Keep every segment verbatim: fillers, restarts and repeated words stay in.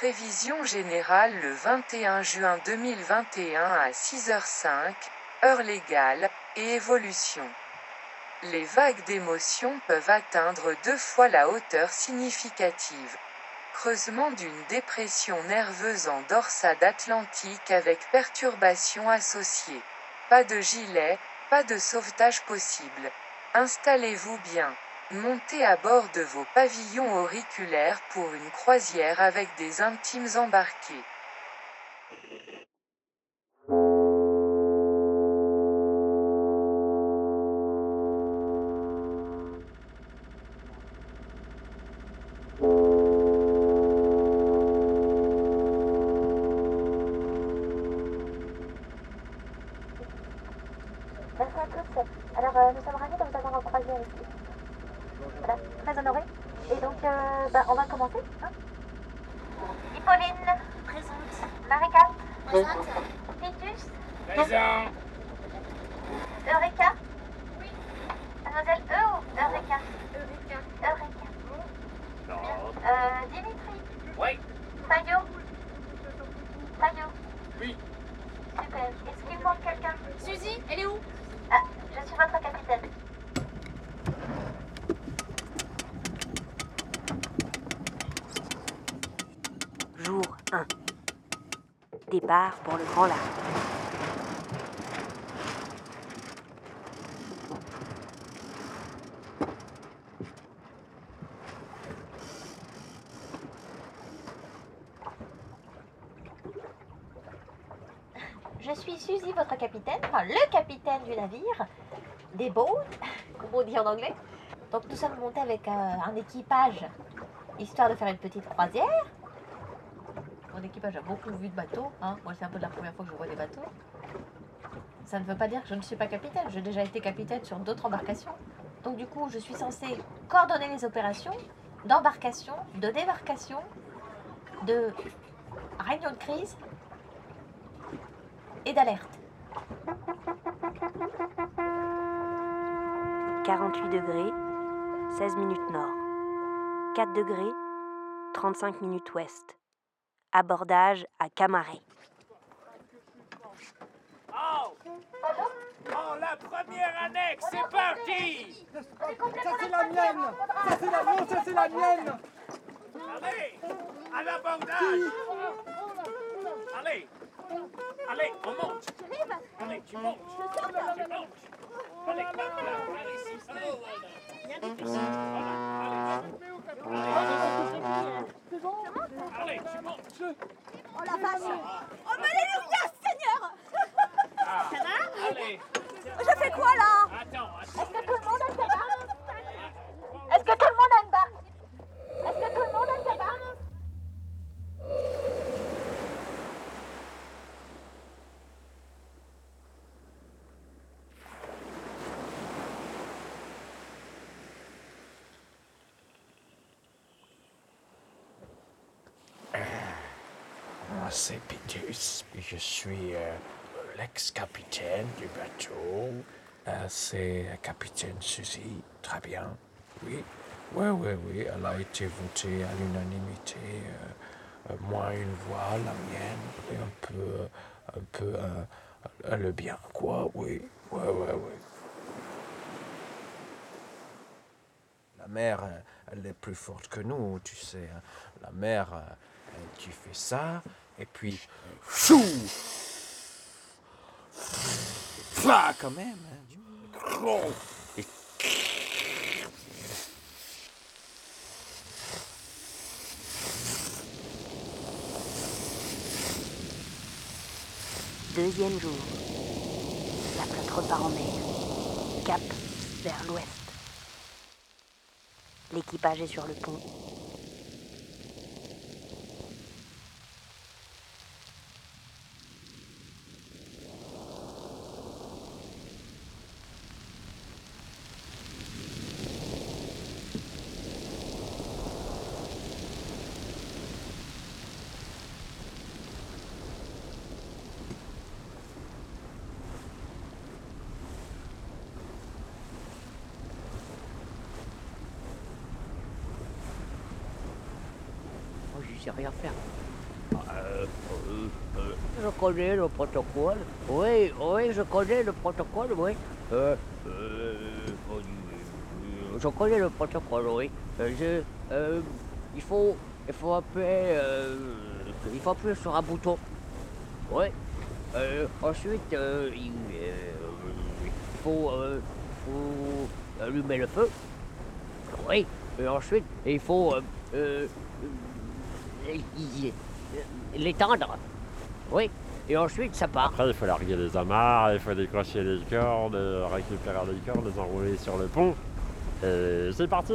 Prévision générale le vingt et un juin deux mille vingt et un à six heures cinq, heure légale, et évolution. Les vagues d'émotion peuvent atteindre deux fois la hauteur significative. Creusement d'une dépression nerveuse en dorsade atlantique avec perturbations associées. Pas de gilet, pas de sauvetage possible. Installez-vous bien. Montez à bord de vos pavillons auriculaires pour une croisière avec des intimes embarqués. Merci à tous. Alors, euh, nous sommes ravis de vous avoir en croisière ici. Voilà, très honorés. Et donc, euh, bah, on va commencer. Hein. Hippolyne. Présente. Marika. Présente. Titus. Présent. Eureka. Oui. Mademoiselle E ou Eureka? Eureka. Eureka. Non. Euh, Dimitri. Oui. Fayot. Fayot. Oui. Super. Est-ce qu'il manque quelqu'un? Suzy, elle est où? Ah, je suis votre capitaine. Jour un. Départ pour le Grand Large. Je suis Suzy, votre capitaine, enfin le capitaine du navire, des boats, comme on dit en anglais. Donc nous sommes montés avec euh, un équipage, histoire de faire une petite croisière. Mon équipage a beaucoup vu de bateaux, hein. Moi c'est un peu la première fois que je vois des bateaux. Ça ne veut pas dire que je ne suis pas capitaine, j'ai déjà été capitaine sur d'autres embarcations. Donc du coup je suis censée coordonner les opérations d'embarcation, de débarcation, de réunion de crise et d'alerte. quarante-huit degrés, seize minutes nord. quatre degrés, trente-cinq minutes ouest. Abordage à Camaret. Oh. Oh, la première annexe, c'est parti. Ça c'est la mienne. Ça c'est la mienne, ça c'est la mienne. Allez, à l'abordage. Allez, allez, on monte. Allez, tu montes. Tu montes. Allez, là, là, allez, ici, allez. Voilà, allez. Allez, tu montes. Oh la vache! Oh mais alléluia, Seigneur! Ah, Ça va? allez. Je fais quoi là? Attends, attends. Est-ce que tout le monde a sa barre? Est-ce que tout le monde a une barre? Est-ce que tout le monde a sa barre? Moi, c'est Pitus. Je suis euh, l'ex-capitaine du bateau. Euh, c'est la capitaine Suzy. Très bien. Oui. Oui, oui, oui. Elle a été votée à l'unanimité. Euh, euh, moi, une voix, la mienne. Et un peu, un peu, euh, le bien, quoi. Oui. Oui, oui, oui. La mer, elle est plus forte que nous, tu sais. La mer, tu fais ça, et puis... Chou! Fla, quand même. Et... Deuxième jour. La flotte repart en mer. Cap vers l'ouest. L'équipage est sur le pont. Je sais rien faire. Euh, euh, euh, je connais le protocole. Oui, oui, je connais le protocole, oui. Euh, euh, je connais le protocole, oui. Euh, je, euh, il faut, il faut appuyer, euh, il faut appuyer sur un bouton. Oui. Euh, ensuite, euh, il, euh, il faut, euh, faut allumer le feu. Oui. Et ensuite, il faut euh, euh, l'étendre. Oui. Et ensuite, ça part. Après, il faut larguer les amarres, il faut décrocher les cordes, récupérer les cordes, les enrouler sur le pont. Et c'est parti.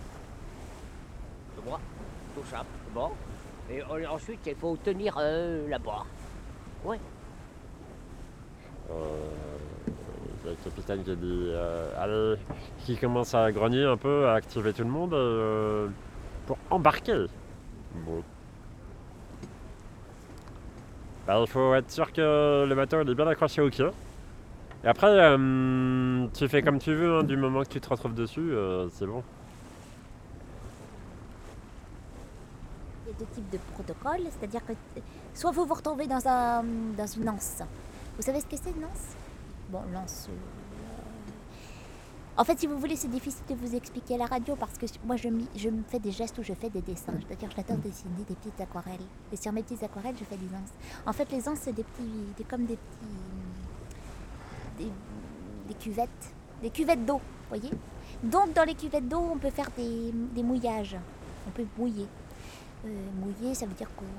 Moi, tout ça, bon. Et ensuite, il faut tenir euh, la barre. Oui. Euh, le capitaine qui dit euh, allez, qui commence à grogner un peu, à activer tout le monde euh, pour embarquer. Bon. Bah, il faut être sûr que le bateau il est bien accroché au quai. Et après, euh, tu fais comme tu veux, hein, du moment que tu te retrouves dessus, euh, c'est bon. Il y a deux types de protocoles, c'est-à-dire que soit vous vous retrouvez dans, un, dans une anse. Vous savez ce que c'est une anse? Bon, l'anse... Euh... En fait, si vous voulez, c'est difficile de vous expliquer à la radio parce que moi, je, je me fais des gestes où je fais des dessins. C'est-à-dire que j'adore dessiner des petites aquarelles. Et sur mes petites aquarelles, je fais des anses. En fait, les anses, c'est des petits... Des, comme des petits... Des, des cuvettes. Des cuvettes d'eau, vous voyez? Donc, dans les cuvettes d'eau, on peut faire des, des mouillages. On peut mouiller. Euh, mouiller, ça veut dire que...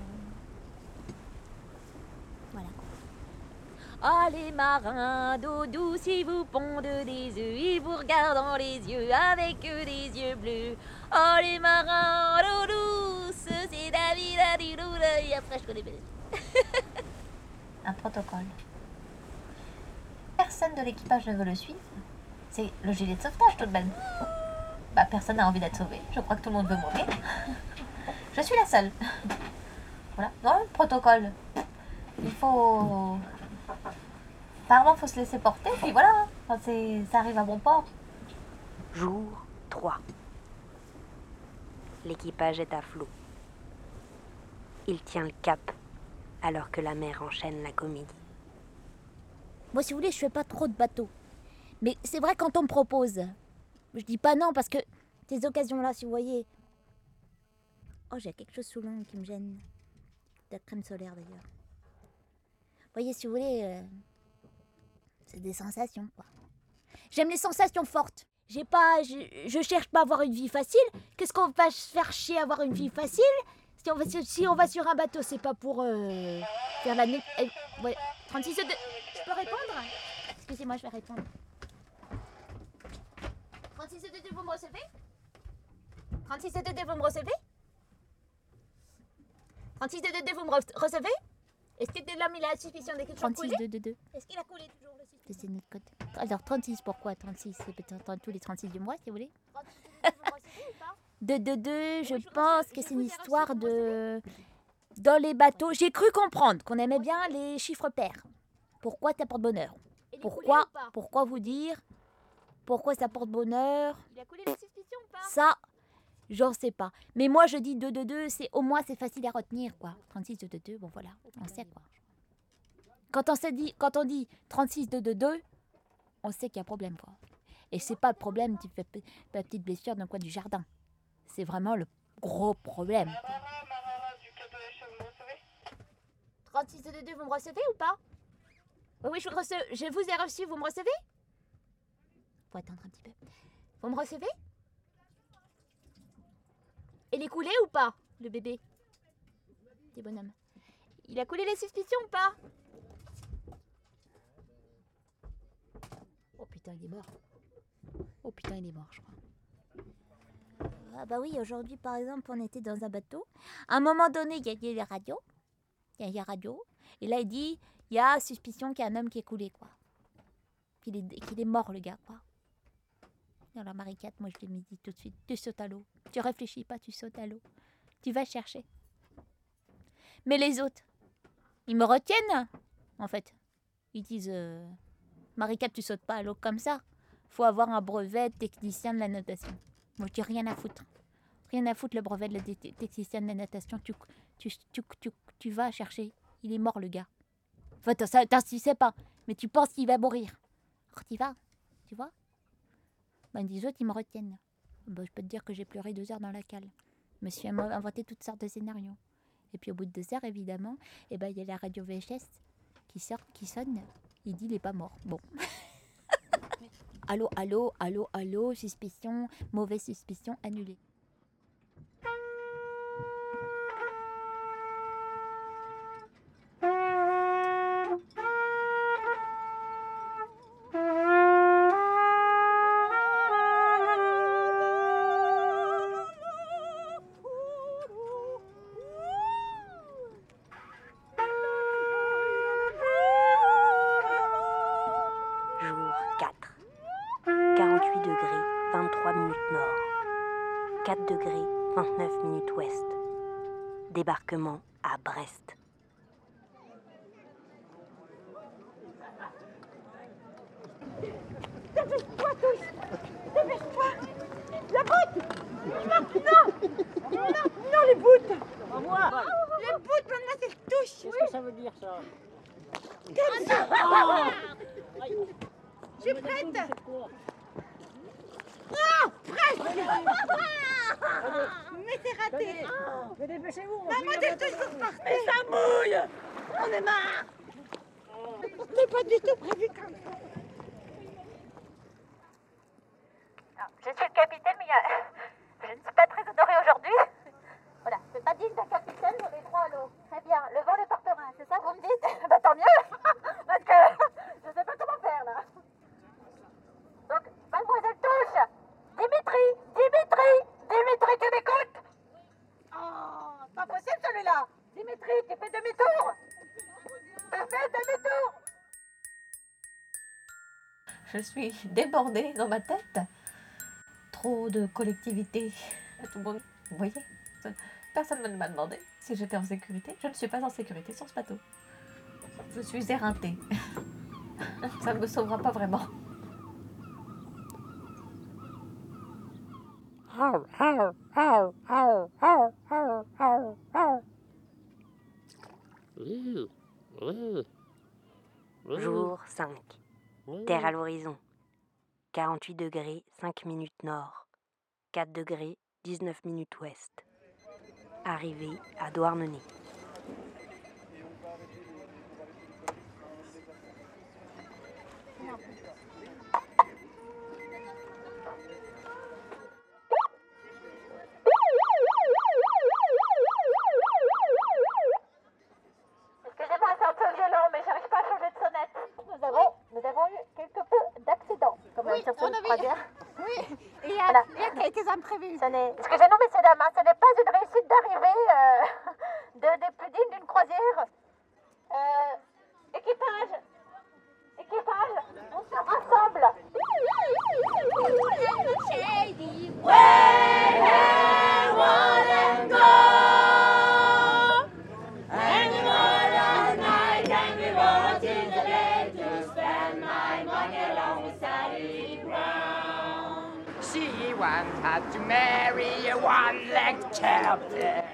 Voilà. Ah, les marins d'eau douce, ils vous pondent des œufs, ils vous regardent dans les yeux avec des yeux bleus. Oh, les marins d'eau douce, c'est David, David, et après je connais pas. Un protocole. Personne de l'équipage ne veut le suivre. C'est le gilet de sauvetage tout de même. Bah, personne n'a envie d'être sauvé. Je crois que tout le monde veut mourir. Je suis la seule. Voilà. Non, le protocole. Il faut... Apparemment, il faut se laisser porter, puis voilà. Enfin, c'est... Ça arrive à bon port. Jour trois. L'équipage est à flot. Il tient le cap, alors que la mer enchaîne la comédie. Moi, si vous voulez, je fais pas trop de bateaux. Mais c'est vrai quand on me propose. Je dis pas non, parce que ces occasions-là, si vous voyez... Oh, j'ai quelque chose sous l'ongle qui me gêne. De la crème solaire, d'ailleurs. Vous voyez, si vous voulez... Euh... C'est des sensations, quoi. J'aime les sensations fortes. J'ai pas... Je, je cherche pas à avoir une vie facile. Qu'est-ce qu'on va se faire chier à avoir une vie facile? Si on va, si on va sur un bateau, c'est pas pour euh, faire la... Eh, ouais. trente-six de... Je peux répondre? Excusez-moi, je vais répondre. trente-six de deux, vous me recevez? trente-six de deux, vous me recevez? trente-six de deux, vous me recevez? Est-ce que l'homme il a la suspicion de quelque chose coulé? trente-six de deux. Est-ce qu'il a coulé toujours le suspicion? C'est notre code. Alors trente-six, pourquoi trente-six? C'est peut-être tous les trente-six du mois, si vous voulez. De deux deux, je pense que c'est une histoire de... Dans les bateaux, j'ai cru comprendre qu'on aimait bien les chiffres pairs. Pourquoi ça porte bonheur? Pourquoi, pourquoi vous dire? Pourquoi ça porte bonheur? Il a coulé la suspicion ou pas? Ça, j'en sais pas. Mais moi, je dis deux deux deux, c'est, au moins, c'est facile à retenir, quoi. trente-six deux deux deux, bon voilà, on sait, quoi. Quand on, se dit, quand on dit trente-six deux deux deux, on sait qu'il y a un problème, quoi. Et c'est pas le problème, tu fais la petite blessure dans le coin du jardin. C'est vraiment le gros problème. trente-six deux deux, vous me recevez ou pas? Oui, oui, je vous, rece... je vous ai reçu, vous me recevez? Faut attendre un petit peu. Vous me recevez? Il est coulé ou pas, le bébé? Petit bonhomme. Il a coulé les suspicions ou pas? Oh putain, il est mort. Oh putain, il est mort, je crois. Ah bah oui, aujourd'hui, par exemple, on était dans un bateau. À un moment donné, il y a eu la radio. Il y a eu la radio. Et là, il dit, il y a suspicion qu'il y a un homme qui est coulé, quoi. Qu'il est, qu'il est mort, le gars, quoi. Alors, Marie-Cat, moi, je lui ai dit tout de suite, tu sautes à l'eau. Tu réfléchis pas, tu sautes à l'eau. Tu vas chercher. Mais les autres, ils me retiennent, en fait. Ils disent, euh, Marie-Cat, tu sautes pas à l'eau comme ça. Faut avoir un brevet de technicien de la natation. Moi, je dis rien à foutre. Rien à foutre le brevet de la dé- technicienne de natation. Tu, tu, tu, tu, tu vas chercher. Il est mort, le gars. Enfin, t'in- t'insistais pas. Mais tu penses qu'il va mourir. Alors, t'y vas. Tu vois? Ben, les autres, ils me retiennent. Ben, je peux te dire que j'ai pleuré deux heures dans la cale. Je me suis am- inventé toutes sortes de scénarios. Et puis, au bout de deux heures, évidemment, eh ben, il y a la radio V H S qui sort, qui sonne. Il dit, il est pas mort. Bon. Allô, allô, allô, allô, suspicion, mauvaise suspicion, annulée. Jour quatre. quarante-huit degrés, vingt-trois minutes nord. quatre degrés, vingt-neuf minutes ouest. Débarquement à Brest. Dépêche-toi tous. Dépêche-toi. La boute. Non, non. Non, non, les boutes. Au revoir. Les boutes, maintenant, c'est le touche. Qu'est-ce que ça veut dire, ça? Comme ça. Aïe. Je suis prête. Non, presque. Mais c'est raté. Mais dépêchez-vous. Maman, t'es toujours partie. Mais ça mouille. On est marre. C'est pas du tout prévu comme ça. Je suis le capitaine, mais il y a- je ne suis pas très honorée aujourd'hui. Voilà, c'est pas digne d'un capitaine, on est trois à l'eau. Très bien, le vent les portera, c'est ça que vous me dites? Bah tant mieux, parce que je sais pas comment faire là. Donc, mademoiselle Touche, Dimitri, Dimitri, Dimitri, tu m'écoutes? Oh, pas possible celui-là. Dimitri, tu fais demi-tour. Tu fais demi-tour. Je suis débordée dans ma tête. Trop de collectivité. Tout le monde, vous voyez, personne ne m'a demandé si j'étais en sécurité. Je ne suis pas en sécurité sur ce bateau. Je suis éreintée. Ça ne me sauvera pas vraiment. Oui, oui. Oui. Jour cinq. Oui. Terre à l'horizon. quarante-huit degrés, cinq minutes nord. quatre degrés, dix-neuf minutes ouest. Arrivée à Douarnenez. Excusez-moi, c'est un peu violent, mais j'arrive pas à changer de sonnette. Nous avons, nous avons eu quelque peu d'accidents, comme Oui, sur on une a vu. croisière. Oui, il y a, Voilà. il y a quelques imprévus. Ce n'est- Excusez-nous, messieurs, dames, hein, ce n'est pas une réussite d'arrivée euh, de, des plus dignes d'une croisière. Euh, équipage, équipage, on se rassemble. She once had to marry a one-legged captain.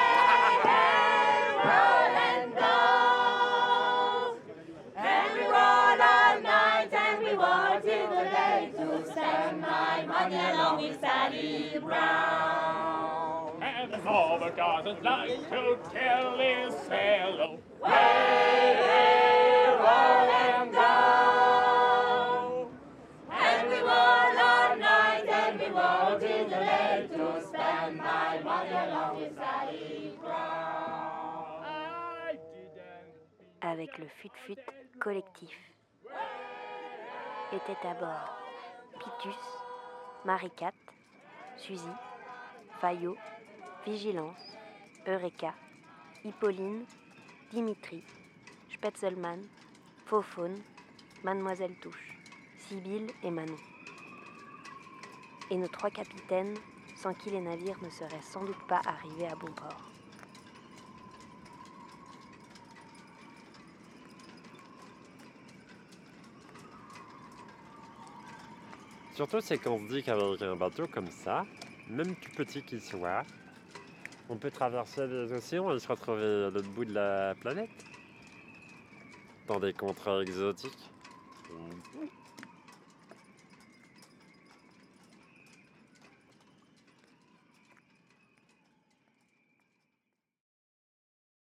And the father doesn't like to tell his fellow. Avec le fut-fut collectif. Étaient à bord Pitus, Marie-Cat, Suzy, Fayot, Vigilance, Eureka, Hippolyne, Dimitri, Spetzelmann, Faufaune, Mademoiselle Touche, Sibylle et Manon. Et nos trois capitaines, sans qui les navires ne seraient sans doute pas arrivés à bon port. Surtout, c'est qu'on se dit qu'avec un bateau comme ça, même plus petit qu'il soit, on peut traverser les océans et se retrouver à l'autre bout de la planète, dans des contrées exotiques.